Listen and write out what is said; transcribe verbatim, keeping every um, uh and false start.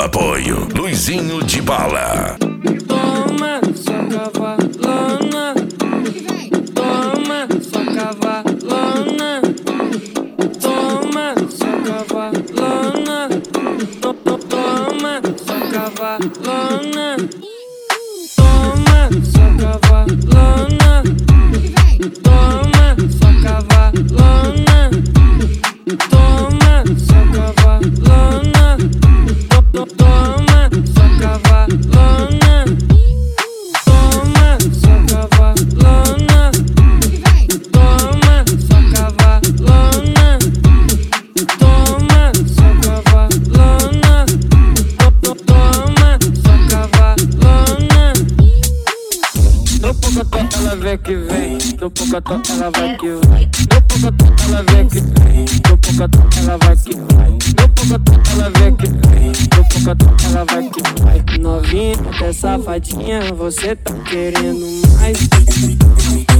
Apoio Luizinho de Bala. Toma sua cavalona, toma sua cavalona, toma sua cavalona, toma sua cavalona, toma sua cavalona, toma sua cavalona, toma sua cavalona, toma sua cavalona, toma sua cavalona, toma sua cavalona, toma sua cavalona, toma sua cavalona. Do pocotó ela vem que vem, do pocotó ela vai que vai, do pocotó ela vem que vem, do pocotó ela vai que vai, do pocotó ela vem que vem, do pocotó ela vai que vai. Novinha, até safadinha, você tá querendo mais.